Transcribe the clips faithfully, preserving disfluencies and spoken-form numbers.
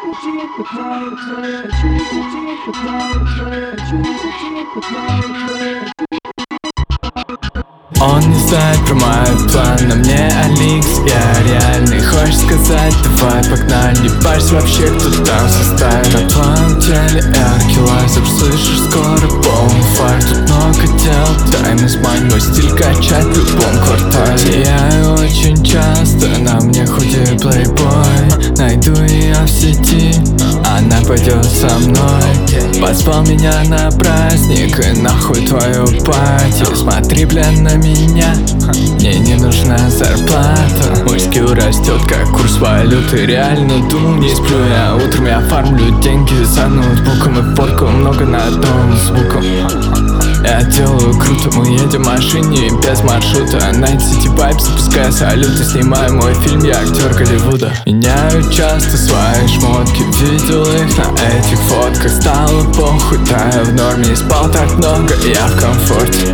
Он не знает про мой план, но мне Алекс, я реальный. Хочешь сказать, давай погнали, парься вообще, кто там составит. На твоем теле эркелайзер, слышишь, скоро полный файр. Тут много дел, дай мне смань мой стиль качать в любом квартале. Я очень часто на мне худи плейбой, найду ее в сети, она пойдет со мной. Позвал меня на праздник, и нахуй твою пати. Смотри, блин, на меня, мне не нужна зарплата. Мой скилл растет, как курс валюты. Реально думал, не сплю я утром. Я фармлю деньги за ноутбуком и фоткаю много на одном звуком. Я делаю круто, мы едем в машине без маршрута. Night City Vibe, запуская салюты. Снимаю мой фильм, я актер Голливуда. Меняю часто свои шмотки, видел их на этих фотках. Стало похуй, да я в норме. Не спал так много, я в комфорте.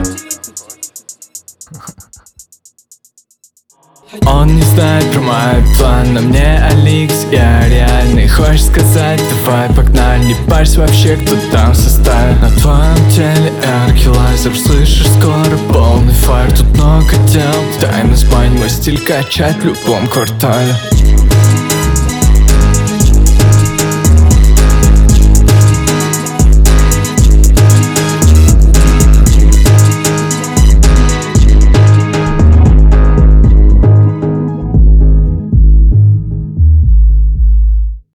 Он не знает про мой план, но мне Алекс, я реальный. Хочешь сказать, давай погнали, парься вообще, кто там составит. На твоем теле эркелайзер, слышишь, скоро полный файр. Тут много дел, дай мне спать, мой стиль качать в любом квартале.